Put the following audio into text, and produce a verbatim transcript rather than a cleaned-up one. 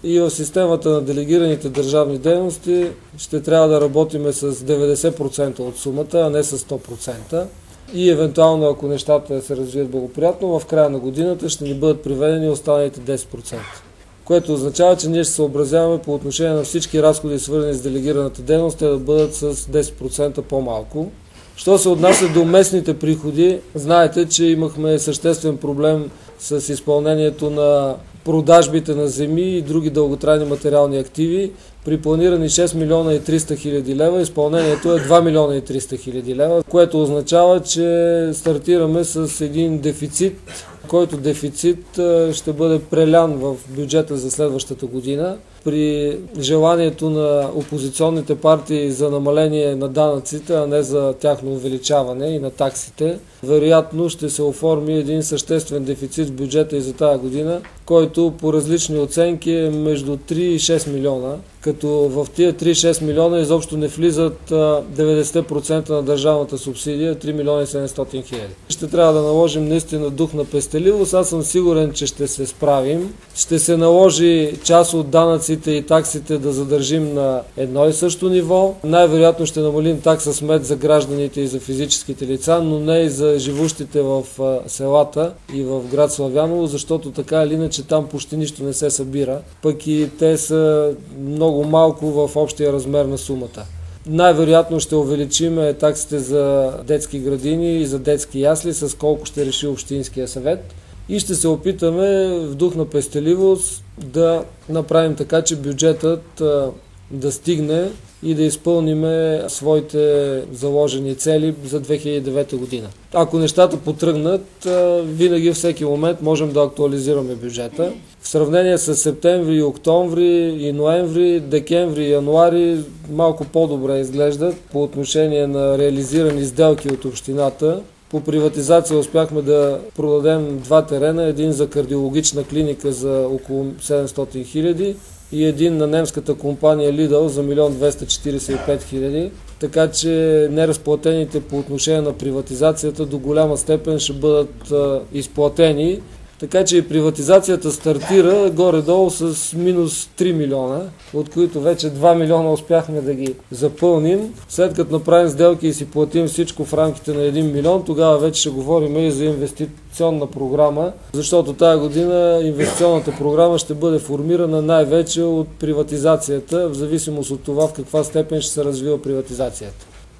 И в системата на делегираните държавни дейности ще трябва да работим с деветдесет процента от сумата, а не с сто процента. И евентуално, ако нещата се развият благоприятно, в края на годината ще ни бъдат приведени останалите десет процента. Което означава, че ние ще съобразяваме по отношение на всички разходи, свързани с делегираната дейност, те да бъдат с десет процента по-малко. Що се отнася до местните приходи, знаете, че имахме съществен проблем с изпълнението на продажбите на земи и други дълготрайни материални активи. При планирани шест милиона и триста хиляди лева, изпълнението е два милиона и триста хиляди лева, което означава, че стартираме с един дефицит, който дефицит ще бъде прелян в бюджета за следващата година. При желанието на опозиционните партии за намаление на данъците, а не за тяхно увеличаване и на таксите, вероятно ще се оформи един съществен дефицит в бюджета и за тази година, който по различни оценки е между три и шест милиона, като в тия три и шест милиона изобщо не влизат деветдесет процента на държавната субсидия, три милиона и седемстотин хиляди. Ще трябва да наложим наистина дух на пестеливост, аз съм сигурен, че ще се справим. Ще се наложи част от данъците и таксите да задържим на едно и също ниво. Най-вероятно ще намалим такса смет за гражданите и за физическите лица, но не и за живущите в селата и в град Славяново, защото така или иначе там почти нищо не се събира, пък и те са много малко в общия размер на сумата. Най-вероятно ще увеличим таксите за детски градини и за детски ясли, с колко ще реши Общинския съвет. И ще се опитаме в дух на пестеливост да направим така, че бюджетът да стигне и да изпълним своите заложени цели за две хиляди и девета година. Ако нещата потръгнат, винаги всеки момент можем да актуализираме бюджета. В сравнение с септември, октомври и ноември, декември и януари малко по-добре изглеждат по отношение на реализирани сделки от общината. По приватизация успяхме да продадем два терена, един за кардиологична клиника за около седемстотин хиляди и един на немската компания Lidl за милион двеста четиридесет и пет хиляди. Така че неразплатените по отношение на приватизацията до голяма степен ще бъдат а, изплатени. Така че и приватизацията стартира горе-долу с минус три милиона, от които вече два милиона успяхме да ги запълним. След като направим сделки и си платим всичко в рамките на един милион, тогава вече ще говорим и за инвестиционна програма, защото тази година инвестиционната програма ще бъде формирана най-вече от приватизацията, в зависимост от това в каква степен ще се развива приватизацията.